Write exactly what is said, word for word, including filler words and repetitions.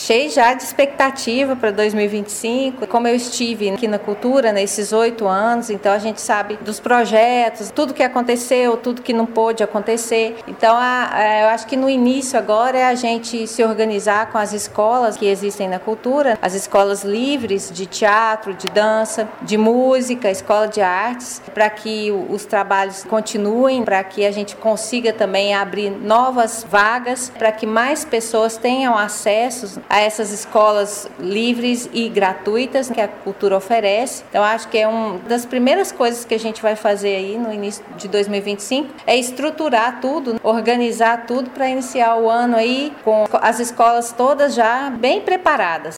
cheio já de expectativa para dois mil e vinte e cinco. Como eu estive aqui na cultura nesses oito anos, então a gente sabe dos projetos, tudo que aconteceu, tudo que não pôde acontecer. Então a, a, eu acho que no início agora é a gente se organizar com as escolas que existem na cultura, as escolas livres de teatro, de dança, de música, escola de artes, para que os trabalhos continuem, para que a gente consiga também abrir novas vagas, para que mais pessoas tenham acesso a essas escolas livres e gratuitas que a cultura oferece. Então acho que é uma das primeiras coisas que a gente vai fazer aí no início de dois mil e vinte e cinco, é estruturar tudo, organizar tudo para iniciar o ano aí com as escolas todas já bem preparadas.